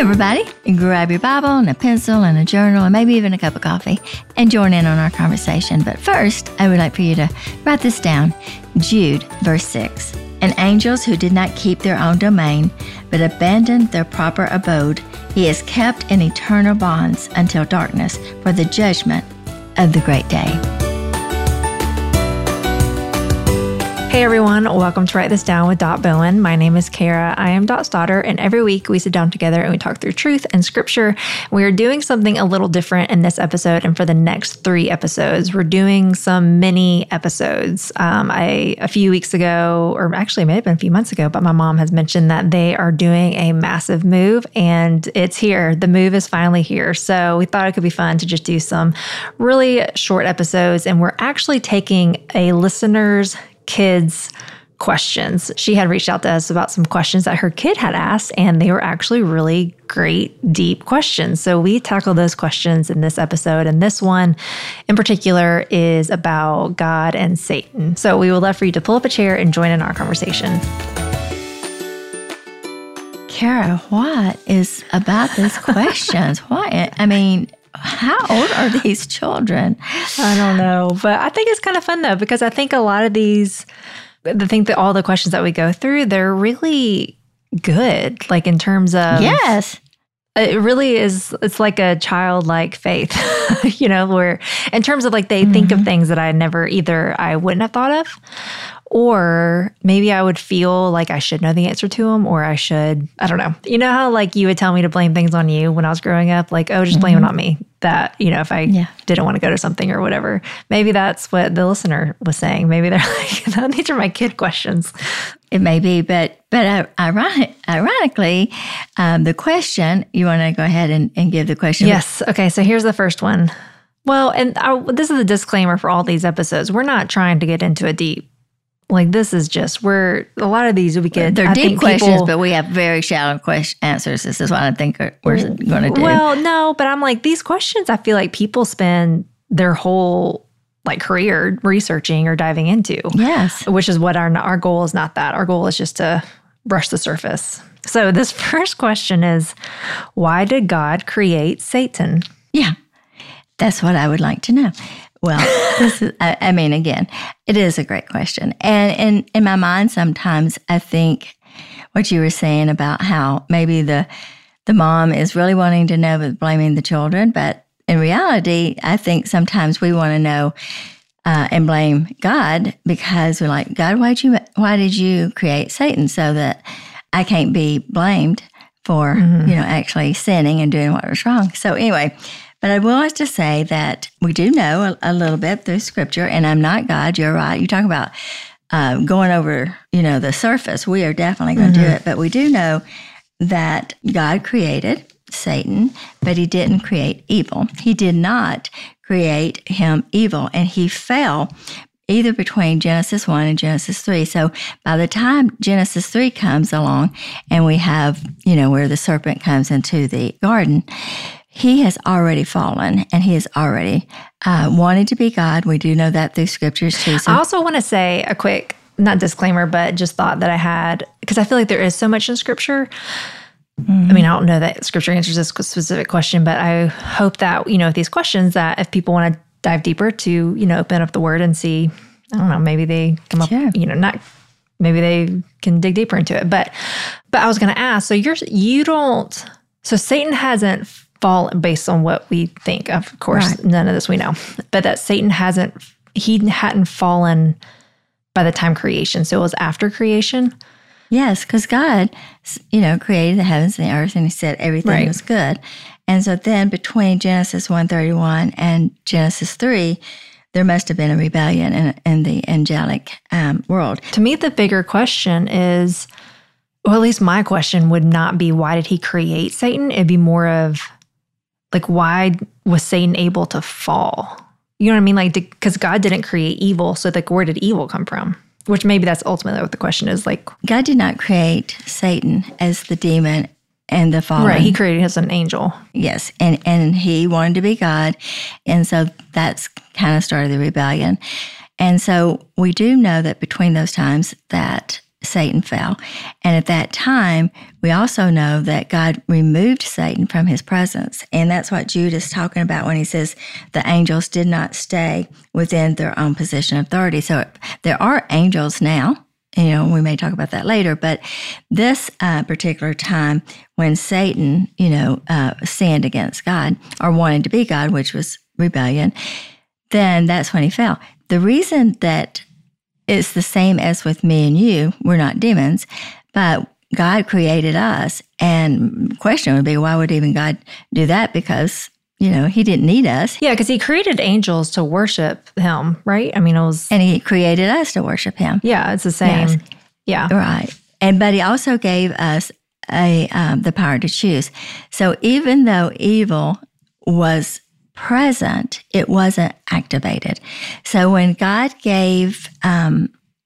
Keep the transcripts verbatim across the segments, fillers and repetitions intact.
everybody, grab your Bible and a pencil and a journal and maybe even a cup of coffee and join in on our conversation. But first, I would like for you to write this down. Jude, verse six. And angels who did not keep their own domain, but abandoned their proper abode, he is kept in eternal bonds until darkness for the judgment of the great day. Hey everyone, welcome to Write This Down with Dot Bowen. My name is Kara. I am Dot's daughter, and every week we sit down together and we talk through truth and scripture. We are doing something a little different in this episode, and for the next three episodes, we're doing some mini episodes. Um, I a few weeks ago, or actually it may have been a few months ago, but my mom has mentioned that they are doing a massive move, and it's here. The move is finally here. So we thought it could be fun to just do some really short episodes, and we're actually taking a listener's kids' questions. She had reached out to us about some questions that her kid had asked, and they were actually really great, deep questions. So we tackled those questions in this episode, and this one in particular is about God and Satan. So we would love for you to pull up a chair and join in our conversation. Kara, what is about these questions? Why? I mean, how old are these children? I don't know, but I think it's kind of fun though, because I think a lot of these, I think that all the questions that we go through, they're really good. Like in terms of, yes, it really is. It's like a childlike faith, you know, where in terms of like they mm-hmm. think of things that I never either I wouldn't have thought of, or maybe I would feel like I should know the answer to them, or I should, I don't know. You know how like you would tell me to blame things on you when I was growing up? Like, oh, just blame mm-hmm. it on me. That, you know, if I yeah. didn't want to go to something or whatever. Maybe that's what the listener was saying. Maybe they're like, these are my kid questions. It may be, but but uh, ironic, ironically, um, the question, you want to go ahead and, and give the question? Yes. Okay, so here's the first one. Well, and I, this is a disclaimer for all these episodes. We're not trying to get into a deep, like this is just, we're, a lot of these we could, They're I deep think questions, people, but we have very shallow question answers. This is what I think we're going to do. Well, no, but I'm like, these questions, I feel like people spend their whole like career researching or diving into. Yes. Which is what our, our goal is not that. Our goal is just to brush the surface. So this first question is, why did God create Satan? Yeah, that's what I would like to know. Well, this is, I, I mean, again, it is a great question. And in, in my mind, sometimes I think what you were saying about how maybe the the mom is really wanting to know but blaming the children. But in reality, I think sometimes we want to know uh, and blame God because we're like, God, why'd you, why did you create Satan so that I can't be blamed for, mm-hmm. you know, actually sinning and doing what was wrong? So anyway, but I will have to say that we do know a, a little bit through Scripture, and I'm not God. You're right. You talk about um, going over, you know, the surface. We are definitely going to mm-hmm. do it, but we do know that God created Satan, but he didn't create evil. He did not create him evil, and he fell either between Genesis one and Genesis three. So by the time Genesis three comes along and we have, you know, where the serpent comes into the garden, he has already fallen, and he has already uh, wanted to be God. We do know that through scriptures too. So. I also want to say a quick, not disclaimer, but just thought that I had, because I feel like there is so much in scripture. Mm-hmm. I mean, I don't know that scripture answers this specific question, but I hope that, you know, with these questions, that if people want to dive deeper to, you know, open up the word and see, I don't know, maybe they come sure. up, you know, not, maybe they can dig deeper into it. But, but I was going to ask, so you're, you don't, so Satan hasn't fall based on what we think. Of course, right. None of this we know. But that Satan hasn't, he hadn't fallen by the time creation. So it was after creation? Yes, because God, you know, created the heavens and the earth, and he said everything right. was good. And so then between Genesis one thirty-one and Genesis three, there must have been a rebellion in, in the angelic um, world. To me, the bigger question is, well, at least my question would not be, why did he create Satan? It'd be more of, like, why was Satan able to fall? You know what I mean? Like, because God didn't create evil, so like, where did evil come from? Which maybe that's ultimately what the question is. Like, God did not create Satan as the demon and the fallen. Right, he created as an angel. Yes, and, and he wanted to be God, and so that's kind of started the rebellion. And so we do know that between those times that Satan fell. And at that time, we also know that God removed Satan from his presence. And that's what Jude is talking about when he says the angels did not stay within their own position of authority. So there are angels now. You know, we may talk about that later, but this uh, particular time when Satan, you know, uh, sinned against God or wanted to be God, which was rebellion, then that's when he fell. The reason that it's the same as with me and you, we're not demons, but God created us. And the question would be, why would even God do that? Because, you know, he didn't need us. Yeah, because he created angels to worship him, right? I mean, it was... And he created us to worship him. Yeah, it's the same. Yes. Yeah. Right. And but he also gave us a um, the power to choose. So even though evil was present, it wasn't activated. So when God gave um,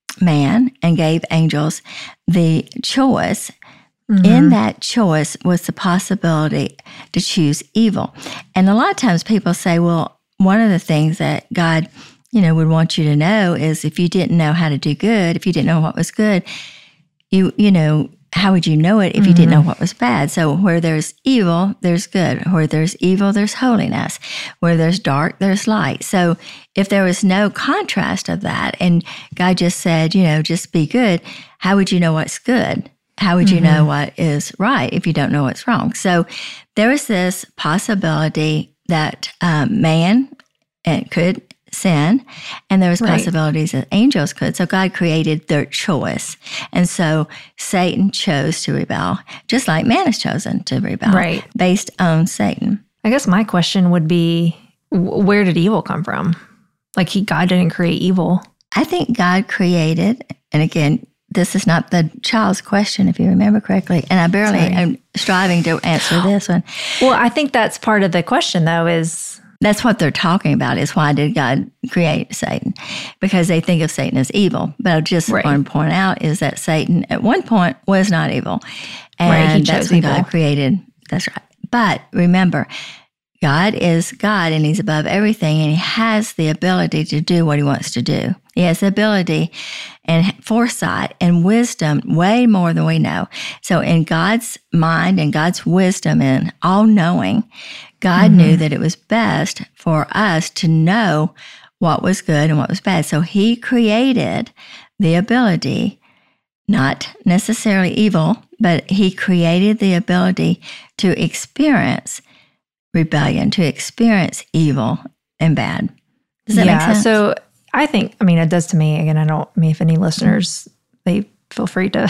man and gave angels the choice, mm-hmm. in that choice was the possibility to choose evil. And a lot of times people say, well, one of the things that God, you know, would want you to know is if you didn't know how to do good, if you didn't know what was good, you, you know, how would you know it if you mm-hmm. didn't know what was bad? So where there's evil, there's good. Where there's evil, there's holiness. Where there's dark, there's light. So if there was no contrast of that, and God just said, you know, just be good, how would you know what's good? How would you mm-hmm. know what is right if you don't know what's wrong? So there is this possibility that um, man could sin, and there was right. possibilities that angels could. So God created their choice. And so Satan chose to rebel, just like man is chosen to rebel, right. based on Satan. I guess my question would be, where did evil come from? Like he, God didn't create evil. I think God created, and again, this is not the child's question, if you remember correctly, and I barely Sorry. am striving to answer this one. Well, I think that's part of the question, though, is... That's what they're talking about, is why did God create Satan? Because they think of Satan as evil. But I just right. want to point out is that Satan, at one point, was not evil. And right, he that's chose when evil. God created. That's right. But remember, God is God, and he's above everything, and he has the ability to do what he wants to do. He has the ability and foresight and wisdom way more than we know. So in God's mind and God's wisdom and all-knowing, God mm-hmm. knew that it was best for us to know what was good and what was bad. So he created the ability, not necessarily evil, but he created the ability to experience rebellion, to experience evil and bad. Does that yeah, make sense? So I think, I mean, it does to me. Again, I don't, I mean, if any listeners, they feel free to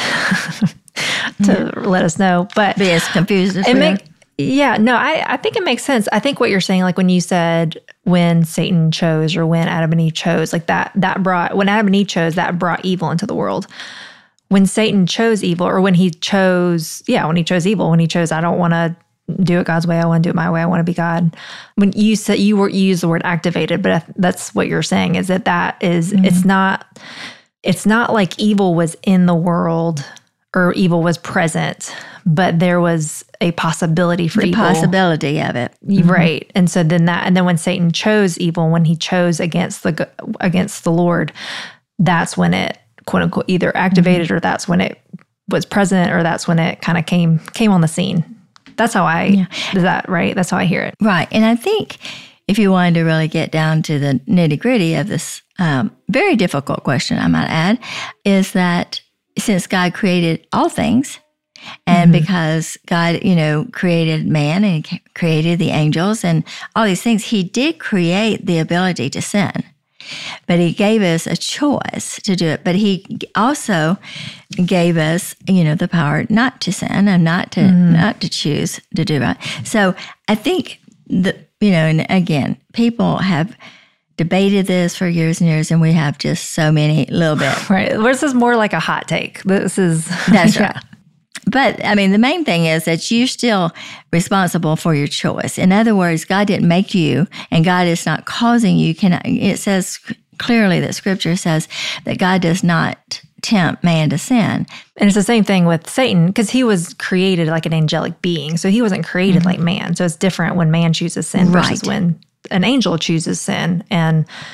to yeah. let us know. But be as confused as it we make, are. Yeah, no, I, I think it makes sense. I think what you're saying, like when you said when Satan chose or when Adam and Eve chose, like that, that brought, when Adam and Eve chose, that brought evil into the world. When Satan chose evil, or when he chose, yeah, when he chose evil, when he chose, I don't want to do it God's way, I want to do it my way, I want to be God. When you said, you were, you used the word activated, but that's what you're saying is that that is, mm-hmm. it's not, it's not like evil was in the world or evil was present, but there was a possibility for the evil. The possibility of it. Mm-hmm. Right. And so then that, and then when Satan chose evil, when he chose against the, against the Lord, that's when it, quote unquote, either activated mm-hmm. or that's when it was present or that's when it kind of came, came on the scene. That's how I, yeah. is that right? That's how I hear it. Right. And I think if you wanted to really get down to the nitty gritty of this um, very difficult question, I might add, is that since God created all things, and mm-hmm. because God, you know, created man and he created the angels and all these things, he did create the ability to sin. But he gave us a choice to do it. But he also gave us, you know, the power not to sin and not to mm. not to choose to do right. So I think that, you know, and again, people have debated this for years and years, and we have just so many little bit. Right. This is more like a hot take. This is that's right. But, I mean, the main thing is that you're still responsible for your choice. In other words, God didn't make you, and God is not causing you. Can It says clearly that Scripture says that God does not tempt man to sin. And it's the same thing with Satan, because he was created like an angelic being. So he wasn't created mm-hmm. like man. So it's different when man chooses sin versus right. when an angel chooses sin. And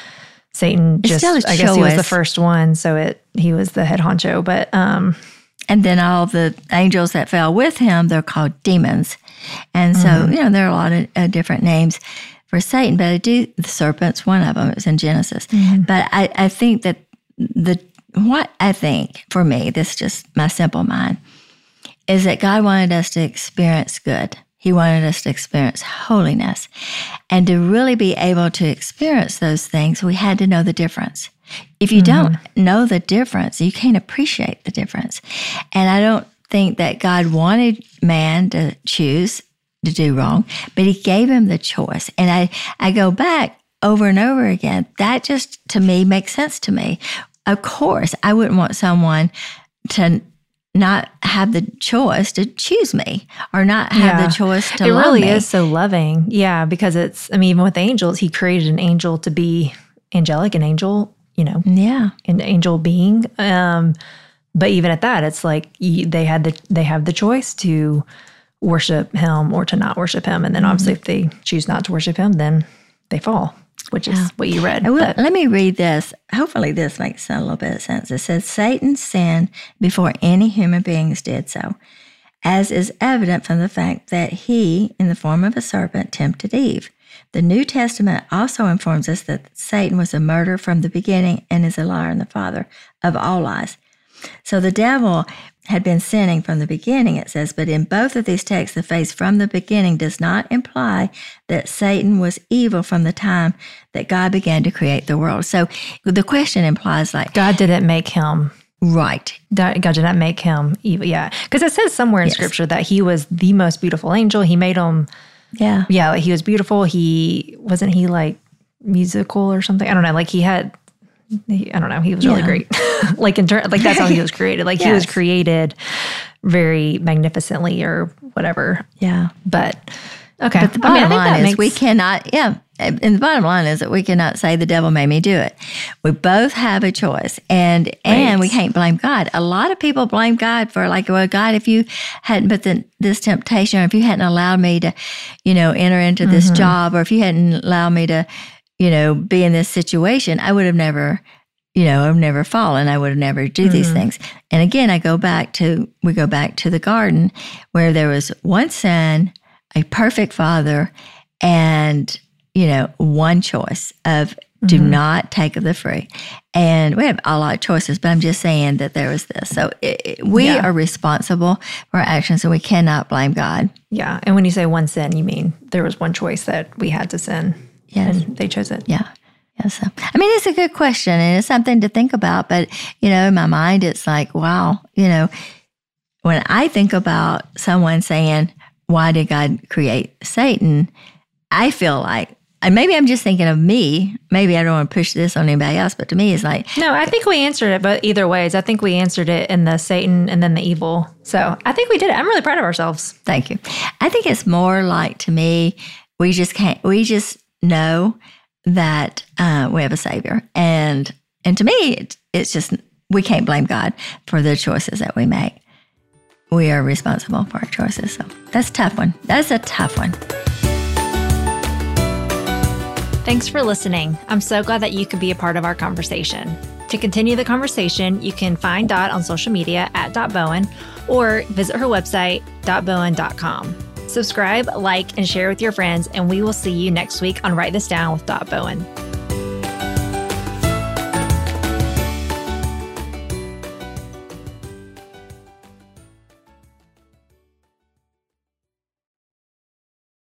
Satan It's just, still a I guess he was the choice. first one, so it he was the head honcho. But um, And then all the angels that fell with him, they're called demons. And so, Mm-hmm. you know, there are a lot of uh, different names for Satan, but I do, the serpent's one of them. It was in Genesis. Mm-hmm. But I, I think that the, what I think for me, this is just my simple mind, is that God wanted us to experience good. He wanted us to experience holiness. And to really be able to experience those things, we had to know the difference. If you Mm-hmm. don't know the difference, you can't appreciate the difference. And I don't think that God wanted man to choose to do wrong, but he gave him the choice. And I, I go back over and over again. That just, to me, makes sense to me. Of course, I wouldn't want someone to not have the choice to choose me or not have Yeah. the choice to it love really me. is so loving. Yeah, because it's, I mean, even with angels, he created an angel to be angelic, an angel, you know, Yeah. an angel being. Um, but even at that, it's like y- they had the they have the choice to worship him or to not worship him. And then obviously if they choose not to worship him, then they fall, which is Yeah. what you read. I will, But- let me read this. Hopefully, this makes a little bit of sense. It says, Satan sinned before any human beings did so, as is evident from the fact that he, in the form of a serpent, tempted Eve. The New Testament also informs us that Satan was a murderer from the beginning and is a liar and the father of all lies. So the devil had been sinning from the beginning, it says, but in both of these texts, the phrase from the beginning does not imply that Satan was evil from the time that God began to create the world. So the question implies like, God didn't make him, right, God God did not make him evil. Yeah. Because it says somewhere in Yes. scripture that he was the most beautiful angel. He made him, yeah, yeah, like he was beautiful. He, wasn't he like musical or something? I don't know. Like he had, he, I don't know. He was really Yeah. great. like in turn, like that's how he was created. Like he was Yes. created very magnificently or whatever. yeah. But okay. But the I mean, I bottom think line that is makes- we cannot, yeah, and the bottom line is that we cannot say the devil made me do it. We both have a choice, and and we Right. can't blame God. A lot of people blame God for like, well, God, if you hadn't put the, this temptation, or if you hadn't allowed me to, you know, enter into this Mm-hmm. job, or if you hadn't allowed me to, you know, be in this situation, I would have never, you know, I've never fallen. I would have never do these Mm-hmm. things. And again, I go back to, we go back to the garden where there was one son, a perfect father, and, you know, one choice of do Mm-hmm. not take of the fruit. And we have a lot of choices, but I'm just saying that there was this. So it, it- we Yeah. are responsible for our actions, and we cannot blame God. Yeah. And when you say one sin, you mean there was one choice that we had to sin. Yes. And they chose it. Yeah. Yeah. So, I mean, it's a good question, and it's something to think about. But, you know, in my mind, it's like, wow, you know, when I think about someone saying, why did God create Satan? I feel like, and maybe I'm just thinking of me. Maybe I don't want to push this on anybody else, but to me, it's like, No, I think we answered it, but either ways, I think we answered it in the Satan and then the evil. So I think we did it. I'm really proud of ourselves. thank you. I think it's more like, to me, we just can't, we just know that uh, we have a Savior. And and to me, it, it's just, we can't blame God for the choices that we make. We are responsible for our choices. So that's a tough one. That's a tough one. Thanks for listening. I'm so glad that you could be a part of our conversation. To continue the conversation, you can find Dot on social media at Dot Bowen or visit her website, dot bowen dot com. Subscribe, like, and share with your friends, and we will see you next week on Write This Down with Dot Bowen.